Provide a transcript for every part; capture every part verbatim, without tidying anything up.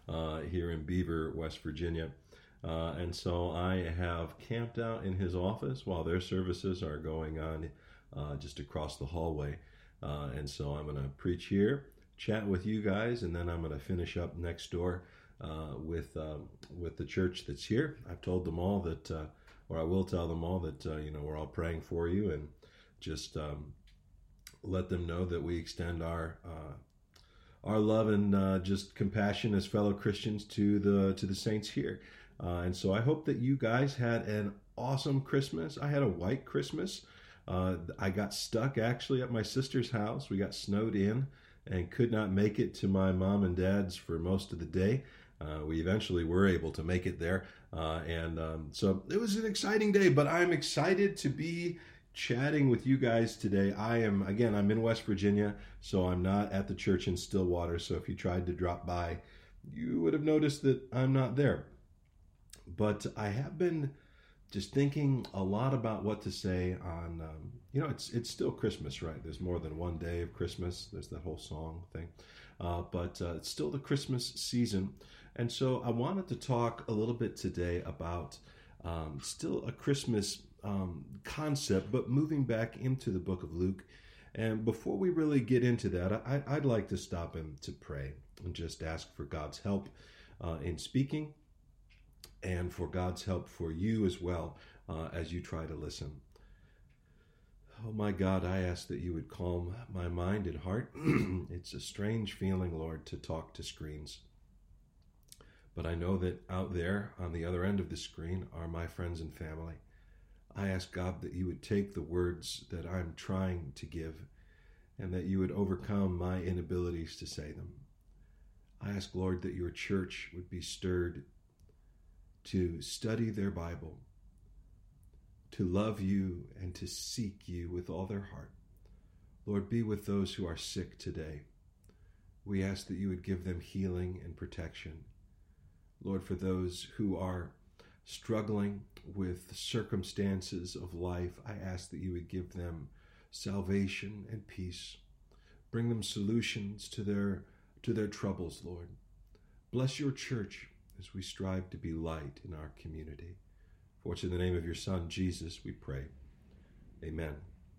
uh, here in Beaver, West Virginia. Uh, and so I have camped out in his office while their services are going on uh, just across the hallway. Uh, and so I'm going to preach here, chat with you guys, and then I'm going to finish up next door uh, with um, with the church that's here. I've told them all that, uh, or I will tell them all that, uh, you know, we're all praying for you, and just um, let them know that we extend our uh, our love and uh, just compassion as fellow Christians to the to the saints here. Uh, and so I hope that you guys had an awesome Christmas. I had a white Christmas. Uh, I got stuck actually at my sister's house. We got snowed in and could not make it to my mom and dad's for most of the day. Uh, we eventually were able to make it there. Uh, and um, so it was an exciting day, but I'm excited to be chatting with you guys today. I am, again, I'm in West Virginia, so I'm not at the church in Stillwater. So if you tried to drop by, you would have noticed that I'm not there. But I have been just thinking a lot about what to say on, um, you know, it's it's still Christmas, right? There's more than one day of Christmas. There's that whole song thing. Uh, but uh, it's still the Christmas season. And so I wanted to talk a little bit today about um, still a Christmas um, concept, but moving back into the book of Luke. And before we really get into that, I, I'd like to stop and to pray and just ask for God's help uh, in speaking, and for God's help for you as well uh, as you try to listen. Oh my God, I ask that you would calm my mind and heart. It's a strange feeling, Lord, to talk to screens. But I know that out there on the other end of the screen are my friends and family. I ask God that you would take the words that I'm trying to give and that you would overcome my inabilities to say them. I ask, Lord, that your church would be stirred to study their Bible, to love you and to seek you with all their heart. Lord, be with those who are sick today. We ask that you would give them healing and protection. Lord, for those who are struggling with circumstances of life, I ask that you would give them salvation and peace. Bring them solutions to their to their troubles, Lord. Bless your church as we strive to be light in our community. For it's in the name of your Son, Jesus, we pray. Amen.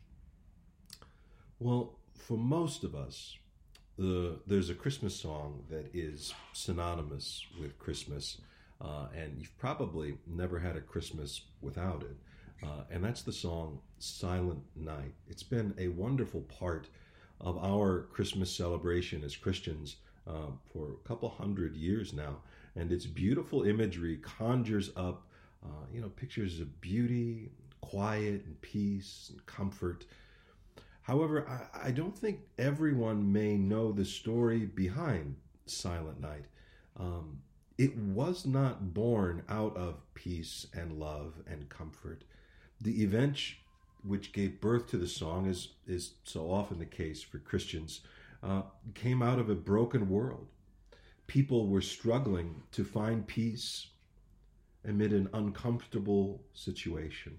Well, for most of us, the, there's a Christmas song that is synonymous with Christmas, uh, and you've probably never had a Christmas without it. Uh, and that's the song Silent Night. It's been a wonderful part of our Christmas celebration as Christians uh, for a couple hundred years now. And its beautiful imagery conjures up, uh, you know, pictures of beauty, quiet, and peace, and comfort. However, I, I don't think everyone may know the story behind Silent Night. Um, it was not born out of peace and love and comfort. The event which gave birth to the song, is, is so often the case for Christians, uh, came out of a broken world. People were struggling to find peace amid an uncomfortable situation.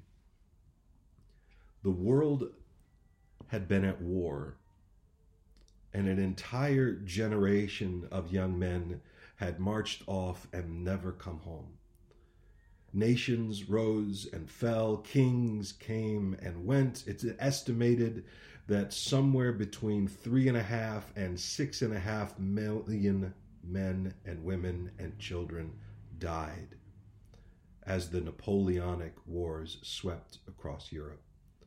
The world had been at war, and an entire generation of young men had marched off and never come home. Nations rose and fell, kings came and went. It's estimated that somewhere between three and a half and six and a half million men and women and children died as the Napoleonic Wars swept across Europe.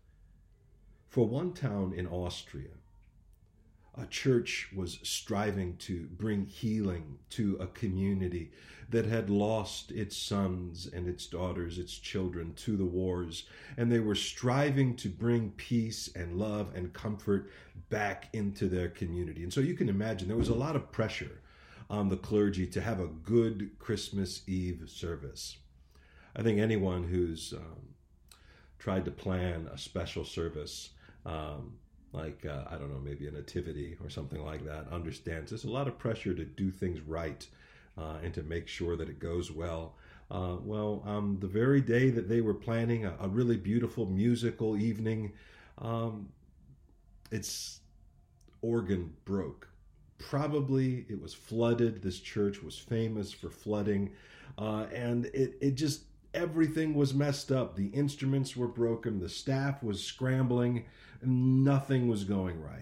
For one town in Austria, a church was striving to bring healing to a community that had lost its sons and its daughters, its children to the wars, and they were striving to bring peace and love and comfort back into their community. And so you can imagine there was a lot of pressure on the clergy to have a good Christmas Eve service. I think anyone who's um, tried to plan a special service, um, like, uh, I don't know, maybe a nativity or something like that, understands there's a lot of pressure to do things right uh, and to make sure that it goes well. Uh, well, um, the very day that they were planning a, a really beautiful musical evening, um, its organ broke. probably, it was flooded. This church was famous for flooding. Uh, and it, it just, everything was messed up. The instruments were broken. The staff was scrambling. Nothing was going right.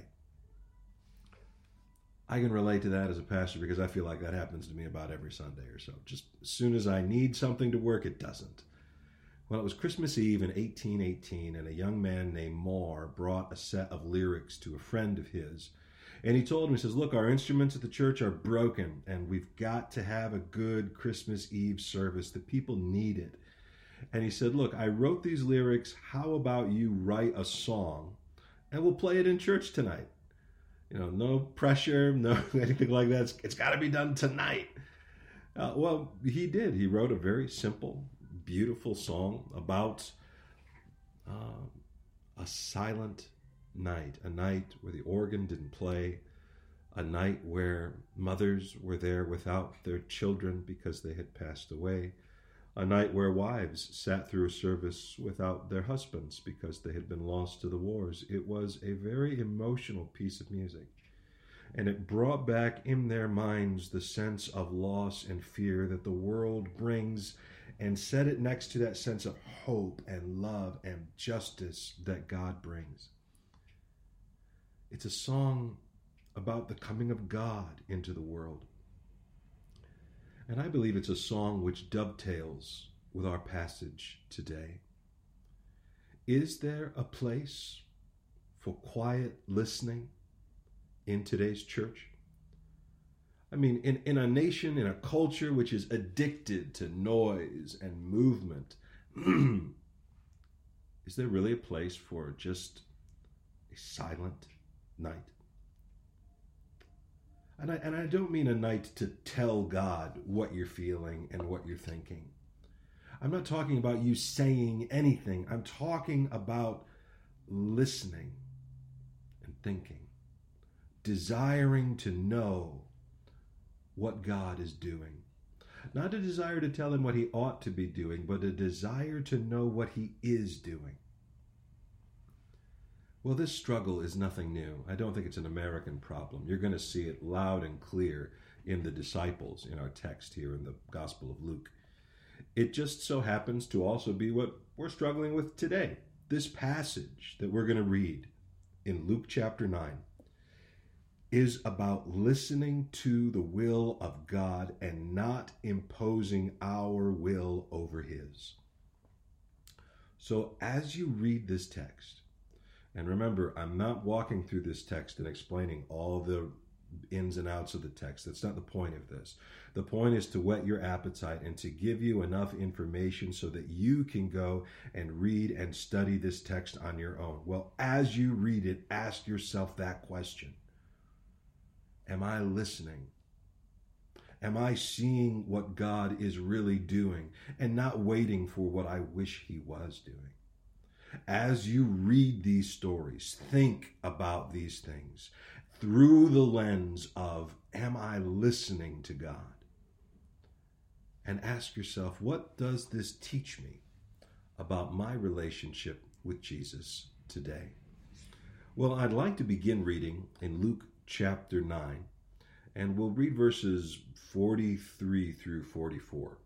I can relate to that as a pastor because I feel like that happens to me about every Sunday or so. Just as soon as I need something to work, it doesn't. Well, it was Christmas Eve in eighteen eighteen, and a young man named Moore brought a set of lyrics to a friend of his. And he told him, he says, look, our instruments at the church are broken, and we've got to have a good Christmas Eve service. The people need it. And he said, look, I wrote these lyrics. How about you write a song, and we'll play it in church tonight? You know, no pressure, no anything like that. It's, it's got to be done tonight. Uh, well, he did. He wrote a very simple, beautiful song about uh, a silent night, a night where the organ didn't play, a night where mothers were there without their children because they had passed away, a night where wives sat through a service without their husbands because they had been lost to the wars. It was a very emotional piece of music, and it brought back in their minds the sense of loss and fear that the world brings, and set it next to that sense of hope and love and justice that God brings. It's a song about the coming of God into the world. And I believe it's a song which dovetails with our passage today. Is there a place for quiet listening in today's church? I mean, in, in a nation, in a culture which is addicted to noise and movement, is there really a place for just a silent night? And I, and I don't mean a night to tell God what you're feeling and what you're thinking. I'm not talking about you saying anything. I'm talking about listening and thinking, desiring to know what God is doing. Not a desire to tell him what he ought to be doing, but a desire to know what he is doing. Well, this struggle is nothing new. I don't think it's an American problem. You're going to see it loud and clear in the disciples in our text here in the Gospel of Luke. It just so happens to also be what we're struggling with today. This passage that we're going to read in Luke chapter nine is about listening to the will of God and not imposing our will over his. So as you read this text, and remember, I'm not walking through this text and explaining all the ins and outs of the text. That's not the point of this. The point is to whet your appetite and to give you enough information so that you can go and read and study this text on your own. Well, as you read it, ask yourself that question. Am I listening? Am I seeing what God is really doing and not waiting for what I wish he was doing? As you read these stories, think about these things through the lens of, am I listening to God? And ask yourself, what does this teach me about my relationship with Jesus today? Well, I'd like to begin reading in Luke chapter nine, and we'll read verses forty-three through forty-four.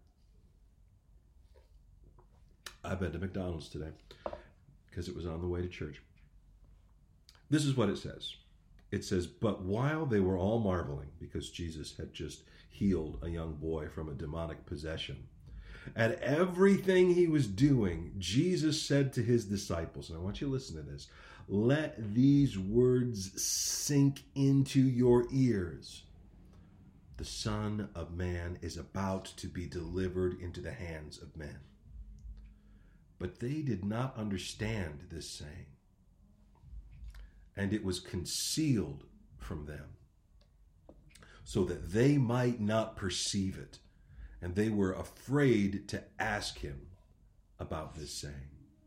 I've been to McDonald's today because it was on the way to church. This is what it says. It says, but while they were all marveling, because Jesus had just healed a young boy from a demonic possession, at everything he was doing, Jesus said to his disciples, and I want you to listen to this, let these words sink into your ears. The Son of Man is about to be delivered into the hands of men. But they did not understand this saying, and it was concealed from them, so that they might not perceive it, and they were afraid to ask him about this saying.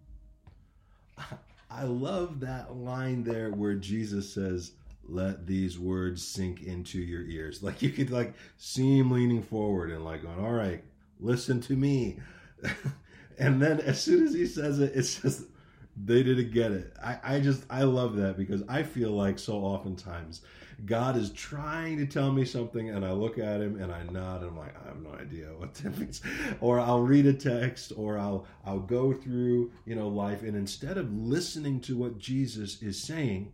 I love that line there where Jesus says, let these words sink into your ears. Like you could like see him leaning forward and like going, all right, listen to me. And then as soon as he says it, it says, They didn't get it. I, I just, I love that because I feel like so oftentimes God is trying to tell me something and I look at him and I nod and I'm like, I have no idea what that means. Or I'll read a text or I'll, I'll go through, you know, life. And instead of listening to what Jesus is saying,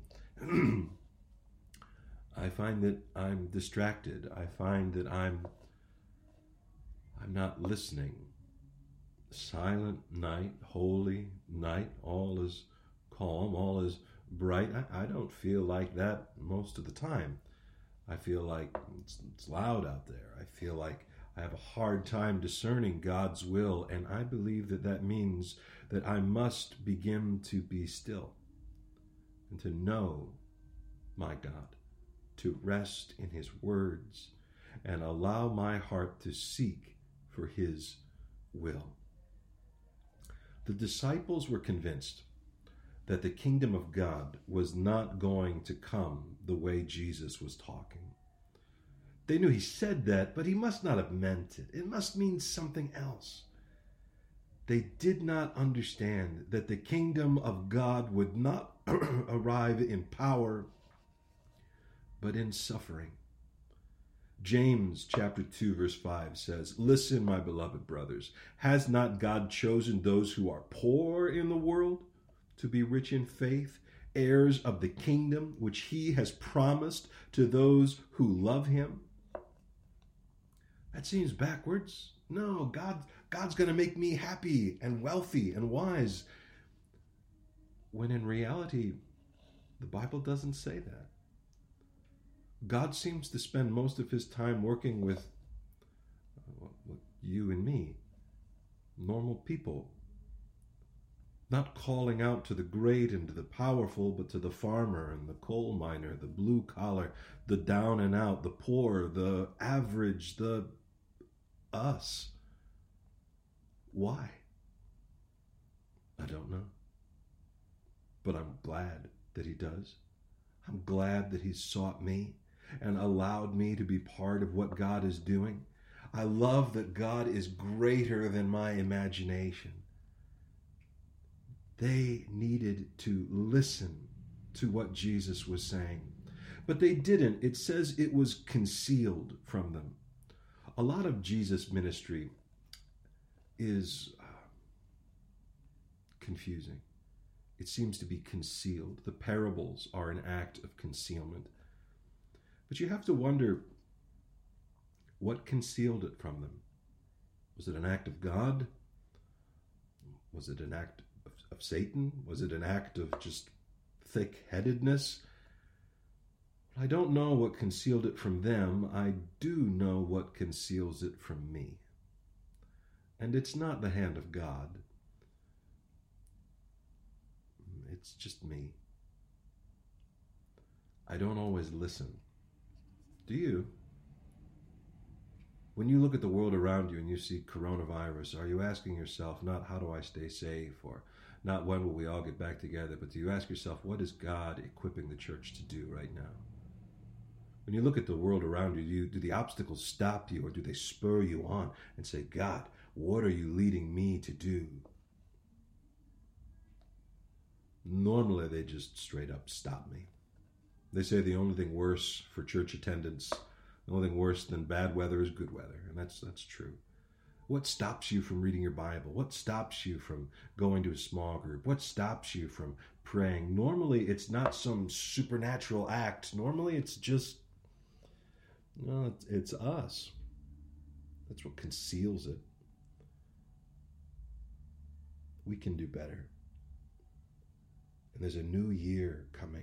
I find that I'm distracted. I find that I'm, I'm not listening. Silent night, holy night, all is calm, all is bright. I, I don't feel like that most of the time. I feel like it's, it's loud out there. I feel like I have a hard time discerning God's will, and I believe that that means that I must begin to be still and to know my God, to rest in his words and allow my heart to seek for his will. The disciples were convinced that the kingdom of God was not going to come the way Jesus was talking. They knew he said that, but he must not have meant it. It must mean something else. They did not understand that the kingdom of God would not arrive in power, but in suffering. James chapter two verse five says, "Listen, my beloved brothers, has not God chosen those who are poor in the world to be rich in faith, heirs of the kingdom which he has promised to those who love him?" That seems backwards. No, God, God's going to make me happy and wealthy and wise. When in reality, the Bible doesn't say that. God seems to spend most of his time working with, with you and me, normal people, not calling out to the great and to the powerful, but to the farmer and the coal miner, the blue collar, the down and out, the poor, the average, the us. Why? I don't know. But I'm glad that he does. I'm glad that he's sought me and allowed me to be part of what God is doing. I love that God is greater than my imagination. They needed to listen to what Jesus was saying, but they didn't. It says it was concealed from them. A lot of Jesus' ministry is uh, confusing. It seems to be concealed. The parables are an act of concealment. But you have to wonder, what concealed it from them? Was it an act of God? Was it an act of, of Satan? Was it an act of just thick-headedness? I don't know what concealed it from them. I do know what conceals it from me. And it's not the hand of God. It's just me. I don't always listen. Do you? When you look at the world around you and you see coronavirus, are you asking yourself not how do I stay safe or not when will we all get back together, but do you ask yourself what is God equipping the church to do right now? When you look at the world around you, do, you, do the obstacles stop you or do they spur you on and say, God, what are you leading me to do? Normally, they just straight up stop me. They say the only thing worse for church attendance, the only thing worse than bad weather is good weather, and that's that's true. What stops you from reading your Bible? What stops you from going to a small group? What stops you from praying? Normally, it's not some supernatural act. Normally, it's just, no, it's, it's us. That's what conceals it. We can do better. And there's a new year coming.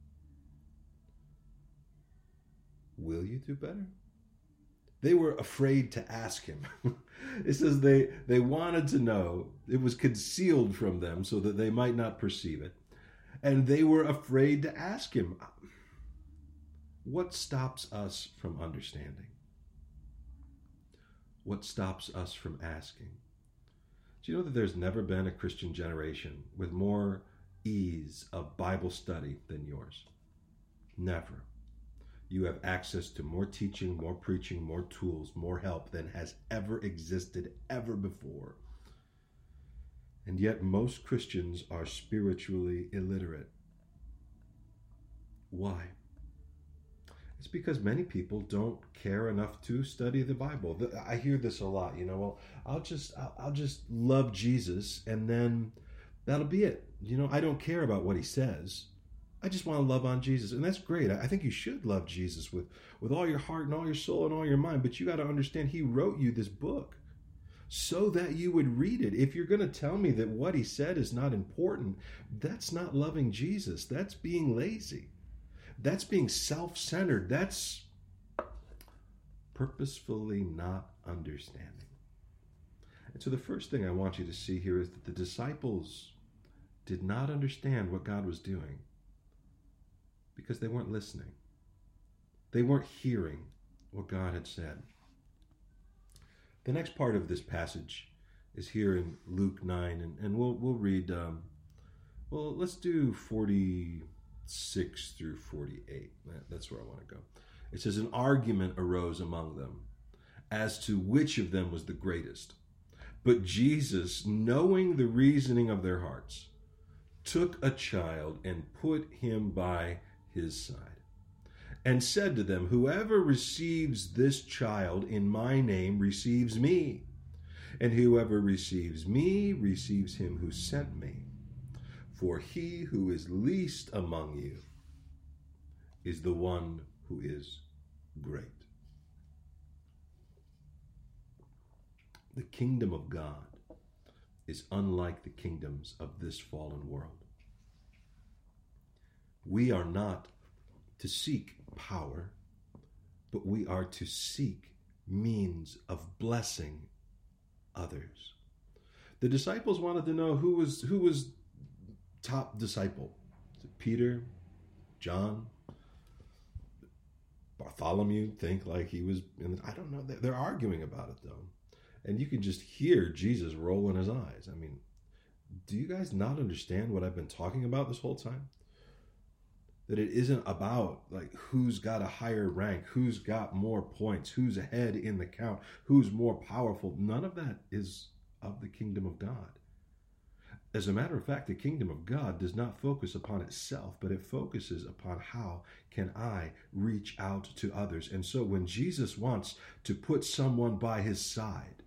Will you do better? They were afraid to ask him. It says they, they wanted to know. It was concealed from them so that they might not perceive it. And they were afraid to ask him. What stops us from understanding? What stops us from asking? Do you know that there's never been a Christian generation with more ease of Bible study than yours? Never. You have access to more teaching, more preaching, more tools, more help than has ever existed ever before. And yet most Christians are spiritually illiterate. Why? It's because many people don't care enough to study the Bible. I hear this a lot, you know, well, I'll just I'll, I'll just love Jesus and then that'll be it. You know, I don't care about what he says. I just want to love on Jesus. And that's great. I think you should love Jesus with, with all your heart and all your soul and all your mind. But you got to understand he wrote you this book so that you would read it. If you're going to tell me that what he said is not important, that's not loving Jesus. That's being lazy. That's being self-centered. That's purposefully not understanding. And so the first thing I want you to see here is that the disciples did not understand what God was doing because they weren't listening. They weren't hearing what God had said. The next part of this passage is here in Luke nine, and, and we'll we'll read, um, well, let's do forty-six through forty-eight. That's where I want to go. It says, an argument arose among them as to which of them was the greatest. But Jesus, knowing the reasoning of their hearts, took a child and put him by his side, and said to them, whoever receives this child in my name receives me, and whoever receives me receives him who sent me. For he who is least among you is the one who is great. The kingdom of God is unlike the kingdoms of this fallen world. We are not to seek power, but we are to seek means of blessing others. The disciples wanted to know who was who was top disciple. Is it Peter, John, Bartholomew? Think like he was in, I don't know. They're arguing about it though. And you can just hear Jesus roll in his eyes. I mean, do you guys not understand what I've been talking about this whole time? That it isn't about like who's got a higher rank, who's got more points, who's ahead in the count, who's more powerful. None of that is of the kingdom of God. As a matter of fact, the kingdom of God does not focus upon itself, but it focuses upon how can I reach out to others. And so when Jesus wants to put someone by his side,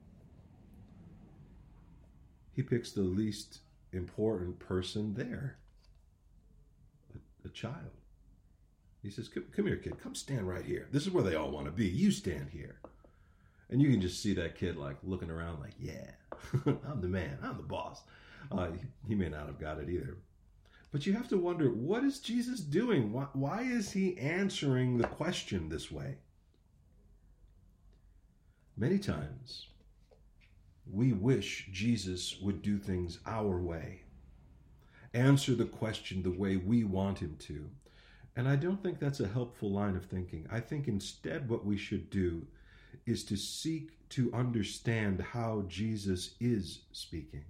he picks the least important person there. A child. He says, come, come here, kid. Come stand right here. This is where they all want to be. You stand here. And you can just see that kid like looking around like, yeah, I'm the man. I'm the boss. Uh, he, he may not have got it either. But you have to wonder, what is Jesus doing? Why, why is he answering the question this way? Many times, we wish Jesus would do things our way. Answer the question the way we want him to. And I don't think that's a helpful line of thinking. I think instead what we should do is to seek to understand how Jesus is speaking.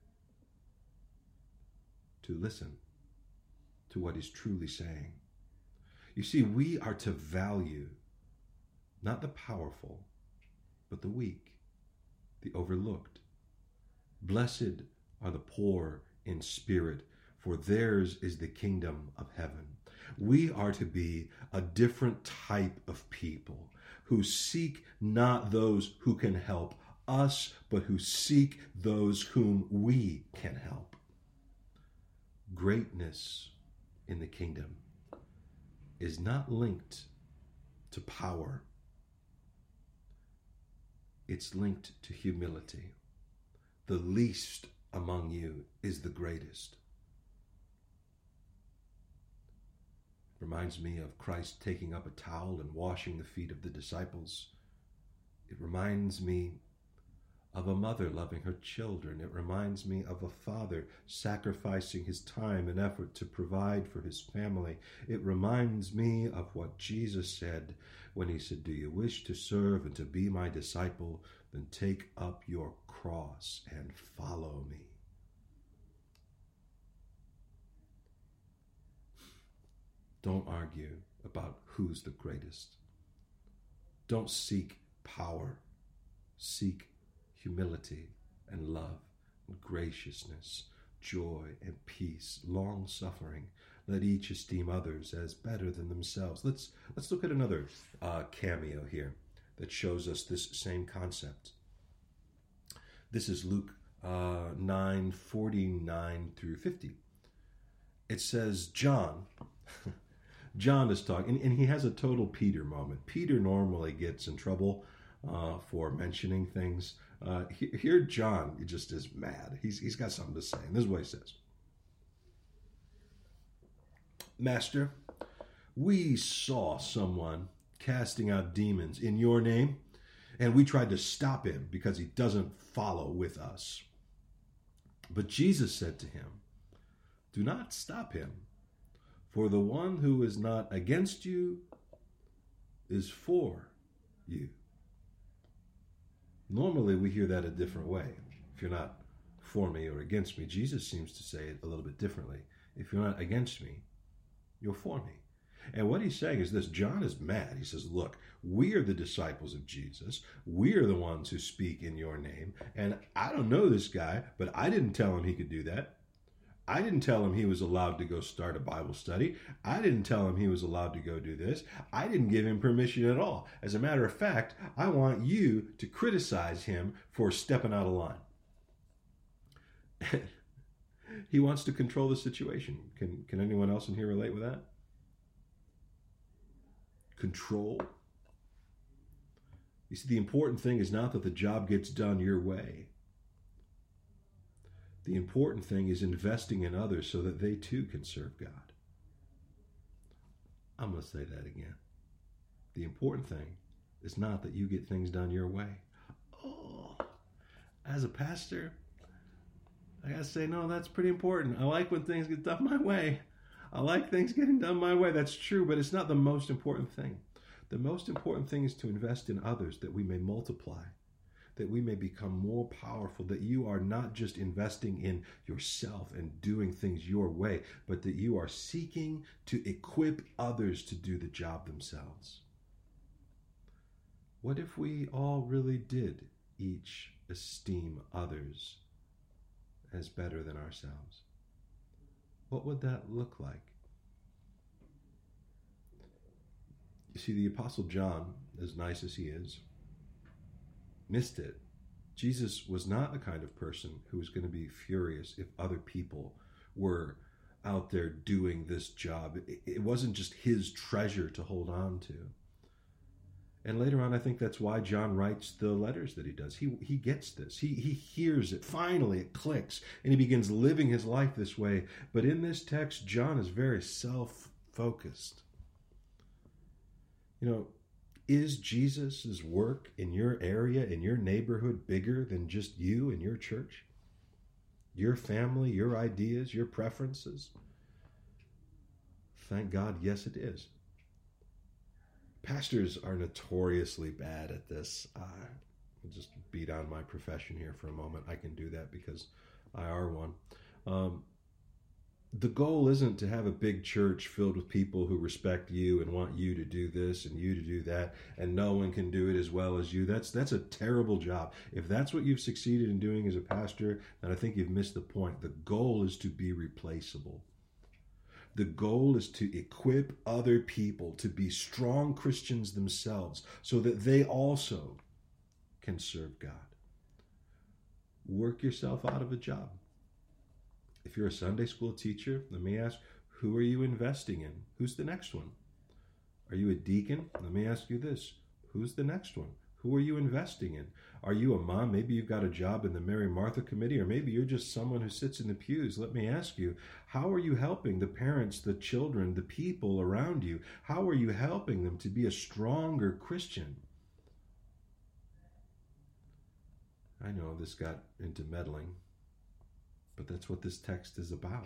To listen to what he's truly saying. You see, we are to value not the powerful, but the weak, the overlooked. Blessed are the poor in spirit, for theirs is the kingdom of heaven. We are to be a different type of people who seek not those who can help us, but who seek those whom we can help. Greatness in the kingdom is not linked to power. It's linked to humility. The least among you is the greatest. Reminds me of Christ taking up a towel and washing the feet of the disciples. It reminds me of a mother loving her children. It reminds me of a father sacrificing his time and effort to provide for his family. It reminds me of what Jesus said when he said, do you wish to serve and to be my disciple? Then take up your cross and follow me. Don't argue about who's the greatest. Don't seek power. Seek humility and love graciousness, joy, and peace, long-suffering. Let each esteem others as better than themselves. Let's let's look at another uh, cameo here that shows us this same concept. This is Luke uh, nine forty-nine through fifty. It says, John, John is talking, and, and he has a total Peter moment. Peter normally gets in trouble uh, for mentioning things. Uh, here, John just is mad. He's He's got something to say, and this is what he says. Master, we saw someone casting out demons in your name, and we tried to stop him because he doesn't follow with us. But Jesus said to him, do not stop him, for the one who is not against you is for you. Normally we hear that a different way. If you're not for me or against me, Jesus seems to say it a little bit differently. If you're not against me, you're for me. And what he's saying is this: John is mad. He says, look, we are the disciples of Jesus. We are the ones who speak in your name. And I don't know this guy, but I didn't tell him he could do that. I didn't tell him he was allowed to go start a Bible study. I didn't tell him he was allowed to go do this. I didn't give him permission at all. As a matter of fact, I want you to criticize him for stepping out of line. He wants to control the situation. Can, can anyone else in here relate with that? Control. You see, the important thing is not that the job gets done your way. The important thing is investing in others so that they too can serve God. I'm going to say that again. The important thing is not that you get things done your way. Oh, as a pastor, I got to say, no, that's pretty important. I like when things get done my way. I like things getting done my way. That's true, but it's not the most important thing. The most important thing is to invest in others that we may multiply, that we may become more powerful, that you are not just investing in yourself and doing things your way, but that you are seeking to equip others to do the job themselves. What if we all really did each esteem others as better than ourselves? What would that look like? You see, the Apostle John, as nice as he is, missed it. Jesus was not the kind of person who was going to be furious if other people were out there doing this job. It wasn't just his treasure to hold on to. And later on, I think that's why John writes the letters that he does. He he gets this. He he hears it. Finally, it clicks, and he begins living his life this way. But in this text, John is very self-focused. You know, is Jesus' work in your area, in your neighborhood, bigger than just you and your church? Your family, your ideas, your preferences? Thank God, yes, it is. Pastors are notoriously bad at this. Uh, I'll just beat on my profession here for a moment. I can do that because I are one. Um, the goal isn't to have a big church filled with people who respect you and want you to do this and you to do that, and no one can do it as well as you. That's that's a terrible job. If that's what you've succeeded in doing as a pastor, then I think you've missed the point. The goal is to be replaceable. The goal is to equip other people to be strong Christians themselves so that they also can serve God. Work yourself out of a job. If you're a Sunday school teacher, let me ask, who are you investing in? Who's the next one? Are you a deacon? Let me ask you this. Who's the next one? Who are you investing in? Are you a mom? Maybe you've got a job in the Mary Martha Committee, or maybe you're just someone who sits in the pews. Let me ask you, how are you helping the parents, the children, the people around you? How are you helping them to be a stronger Christian? I know this got into meddling, but that's what this text is about.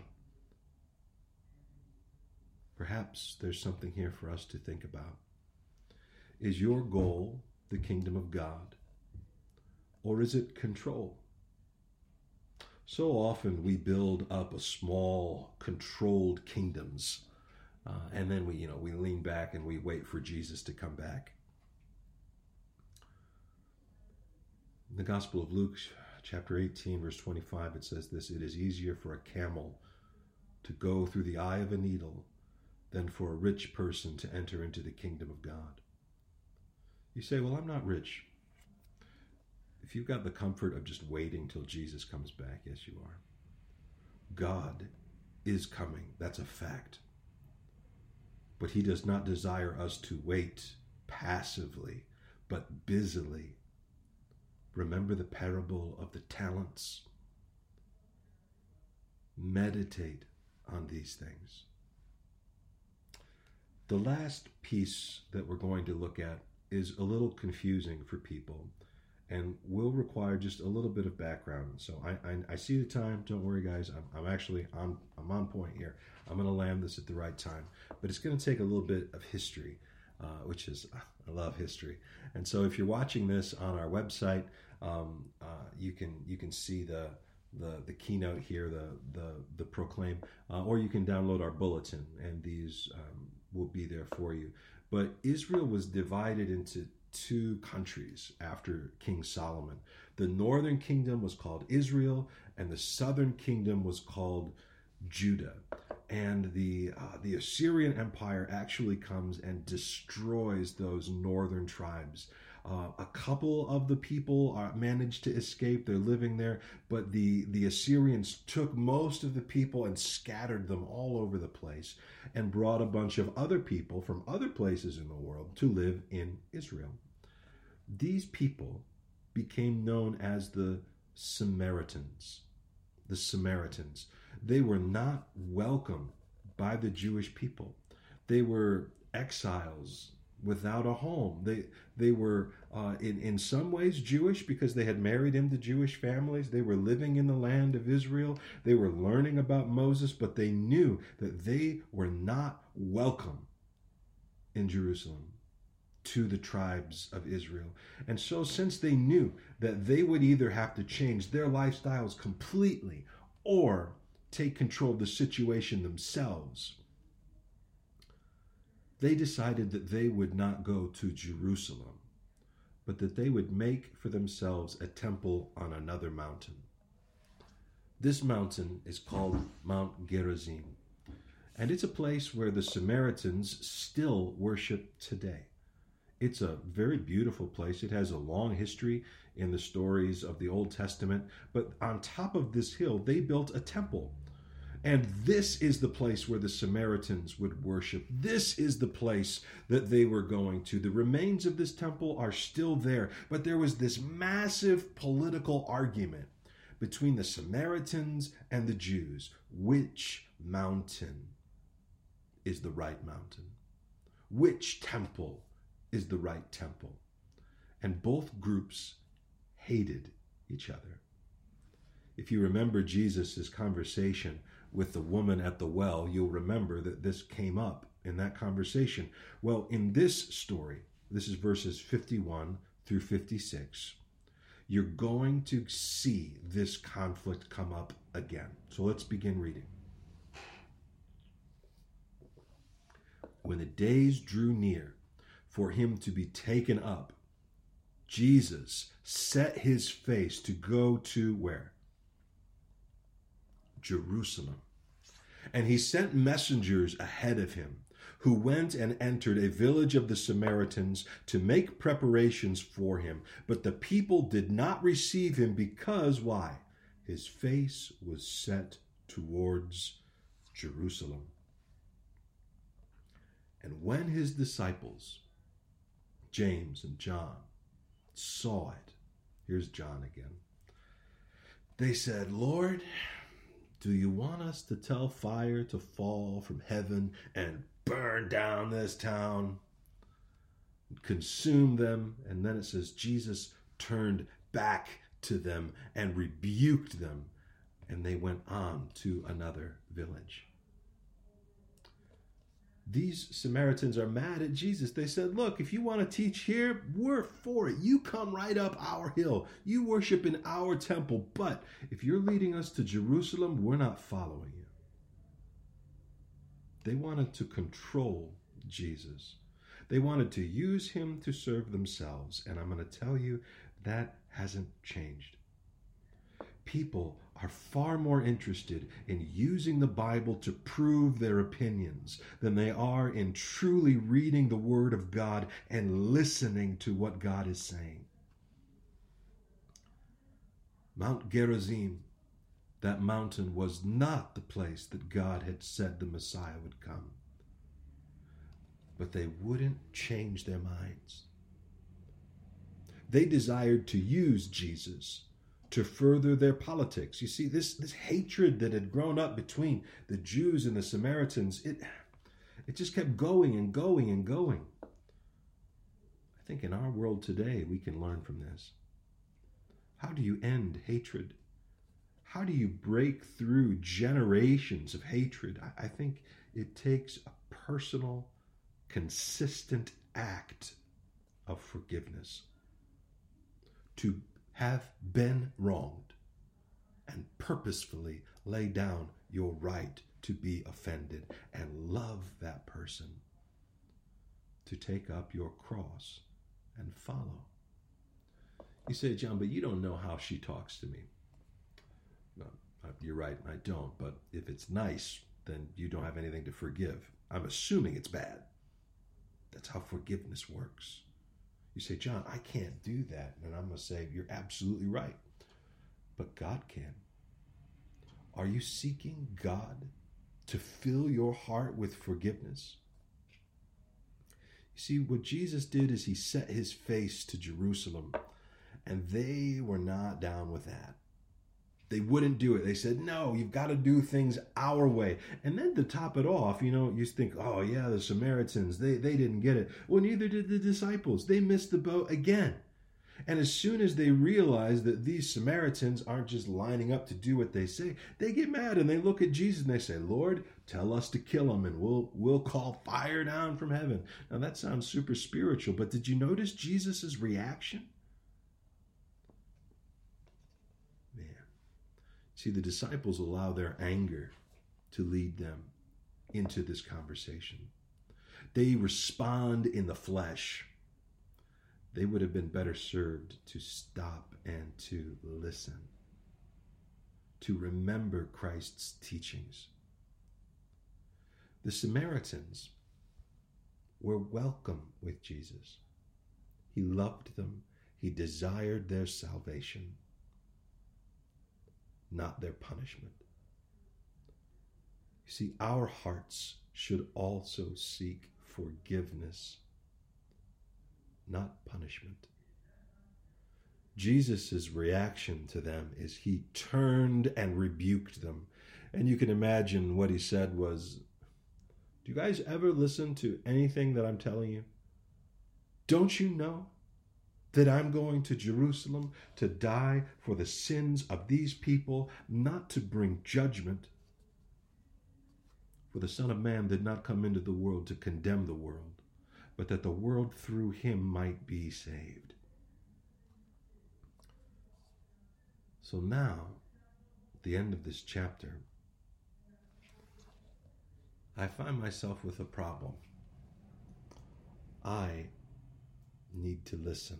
Perhaps there's something here for us to think about. Is your goal the kingdom of God? Or is it control? So often we build up a small, controlled kingdoms, uh, and then we, you know, we lean back and we wait for Jesus to come back. In the Gospel of Luke, chapter eighteen, verse twenty-five, it says this: "It is easier for a camel to go through the eye of a needle than for a rich person to enter into the kingdom of God." You say, well, I'm not rich. If you've got the comfort of just waiting till Jesus comes back, yes, you are. God is coming. That's a fact. But he does not desire us to wait passively, but busily. Remember the parable of the talents. Meditate on these things. The last piece that we're going to look at is a little confusing for people and will require just a little bit of background. So I I, I see the time. Don't worry, guys. I'm, I'm actually on I'm on point here. I'm going to land this at the right time. But it's going to take a little bit of history, uh, which is, I love history. And so if you're watching this on our website, um, uh, you can you can see the the the keynote here, the the the proclaim, uh, or you can download our bulletin, and these um, will be there for you. But Israel was divided into two countries after King Solomon. The northern kingdom was called Israel, and the southern kingdom was called Judah. And the uh, the Assyrian Empire actually comes and destroys those northern tribes. Uh, a couple of the people are, managed to escape. They're living there, but the, the Assyrians took most of the people and scattered them all over the place and brought a bunch of other people from other places in the world to live in Israel. These people became known as the Samaritans. The Samaritans. They were not welcomed by the Jewish people. They were exiles without a home. They they were uh, in, in some ways Jewish because they had married into Jewish families. They were living in the land of Israel. They were learning about Moses, but they knew that they were not welcome in Jerusalem to the tribes of Israel. And so since they knew that they would either have to change their lifestyles completely or take control of the situation themselves, they decided that they would not go to Jerusalem, but that they would make for themselves a temple on another mountain. This mountain is called Mount Gerizim, and it's a place where the Samaritans still worship today. It's a very beautiful place. It has a long history in the stories of the Old Testament, but on top of this hill, they built a temple. And this is the place where the Samaritans would worship. This is the place that they were going to. The remains of this temple are still there, but there was this massive political argument between the Samaritans and the Jews. Which mountain is the right mountain? Which temple is the right temple? And both groups hated each other. If you remember Jesus' conversation with the woman at the well, you'll remember that this came up in that conversation. Well, in this story, this is verses fifty-one through fifty-six, you're going to see this conflict come up again. So let's begin reading. When the days drew near for him to be taken up, Jesus set his face to go to where? Jerusalem. And he sent messengers ahead of him, who went and entered a village of the Samaritans to make preparations for him. But the people did not receive him because, why? His face was set towards Jerusalem. And when his disciples, James and John, saw it, here's John again, they said, "Lord, do you want us to tell fire to fall from heaven and burn down this town, consume them?" And then it says Jesus turned back to them and rebuked them, and they went on to another village. These Samaritans are mad at Jesus. They said, look, if you want to teach here, we're for it. You come right up our hill. You worship in our temple. But if you're leading us to Jerusalem, we're not following you. They wanted to control Jesus. They wanted to use him to serve themselves. And I'm going to tell you, that hasn't changed. people are far more interested in using the Bible to prove their opinions than they are in truly reading the Word of God and listening to what God is saying. Mount Gerizim, that mountain, was not the place that God had said the Messiah would come. But they wouldn't change their minds. They desired to use Jesus to further their politics. You see, this, this hatred that had grown up between the Jews and the Samaritans, it, it just kept going and going and going. I think in our world today, we can learn from this. How do you end hatred? How do you break through generations of hatred? I, I think it takes a personal, consistent act of forgiveness. To have been wronged and purposefully lay down your right to be offended and love that person. To take up your cross and follow. You say, John, but you don't know how she talks to me. No, you're right, I don't. But if it's nice, then you don't have anything to forgive. I'm assuming it's bad. That's how forgiveness works. You say, John, I can't do that. And I'm going to say, you're absolutely right. But God can. Are you seeking God to fill your heart with forgiveness? You see, what Jesus did is he set his face to Jerusalem. And they were not down with that. They wouldn't do it. They said, no, you've got to do things our way. And then to top it off, you know, you think, oh yeah, the Samaritans, they, they didn't get it. Well, neither did the disciples. They missed the boat again. And as soon as they realize that these Samaritans aren't just lining up to do what they say, they get mad and they look at Jesus and they say, Lord, tell us to kill them and we'll, we'll call fire down from heaven. Now that sounds super spiritual, but did you notice Jesus' reaction? See, the disciples allow their anger to lead them into this conversation. They respond in the flesh. They would have been better served to stop and to listen, to remember Christ's teachings. The Samaritans were welcome with Jesus. He loved them. He desired their salvation, not their punishment. You see, our hearts should also seek forgiveness, not punishment. Jesus' reaction to them is he turned and rebuked them. And you can imagine what he said was, do you guys ever listen to anything that I'm telling you? Don't you know that I'm going to Jerusalem to die for the sins of these people, not to bring judgment? For the Son of Man did not come into the world to condemn the world, but that the world through him might be saved. So now, at the end of this chapter, I find myself with a problem. I need to listen.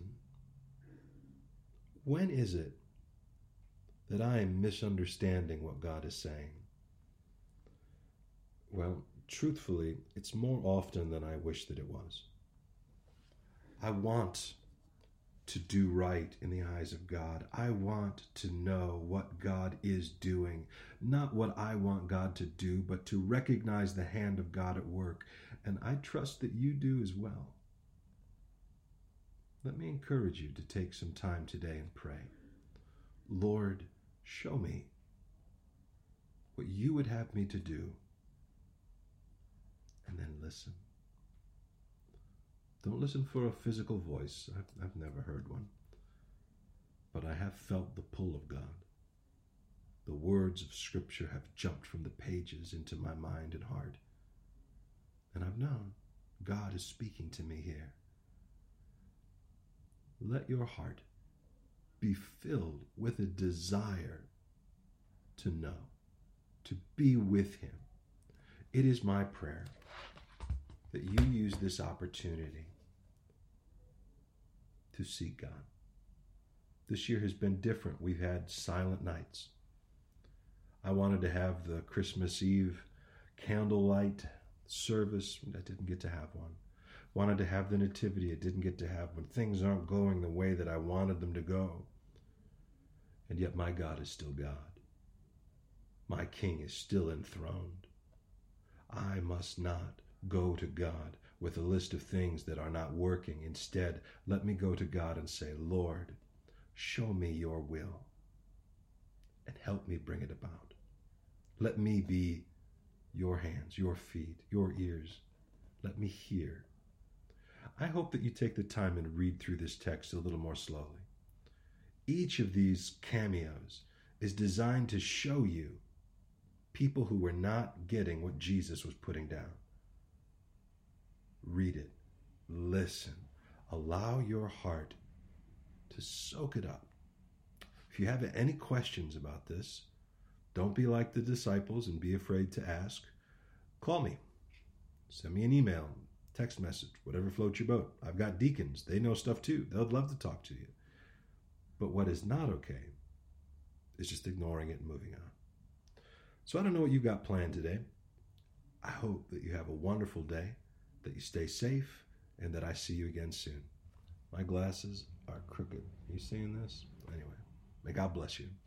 When is it that I am misunderstanding what God is saying? Well, truthfully, it's more often than I wish that it was. I want to do right in the eyes of God. I want to know what God is doing, not what I want God to do, but to recognize the hand of God at work. And I trust that you do as well. Let me encourage you to take some time today and pray. Lord, show me what you would have me to do, and then listen. Don't listen for a physical voice. I've, I've never heard one. But I have felt the pull of God. The words of Scripture have jumped from the pages into my mind and heart. And I've known God is speaking to me here. Let your heart be filled with a desire to know, to be with him. It is my prayer that you use this opportunity to seek God. This year has been different. We've had silent nights. I wanted to have the Christmas Eve candlelight service. I didn't get to have one. Wanted to have the nativity. I didn't get to have one. Things aren't going the way that I wanted them to go. And yet my God is still God. My King is still enthroned. I must not go to God with a list of things that are not working. Instead, let me go to God and say, Lord, show me your will and help me bring it about. Let me be your hands, your feet, your ears. Let me hear. I hope that you take the time and read through this text a little more slowly. Each of these cameos is designed to show you people who were not getting what Jesus was putting down. Read it. Listen. Allow your heart to soak it up. If you have any questions about this, don't be like the disciples and be afraid to ask. Call me. Send me an email, text message, whatever floats your boat. I've got deacons. They know stuff too. They'll love to talk to you. But what is not okay is just ignoring it and moving on. So I don't know what you got planned today. I hope that you have a wonderful day, that you stay safe, and that I see you again soon. My glasses are crooked. Are you seeing this? Anyway, may God bless you.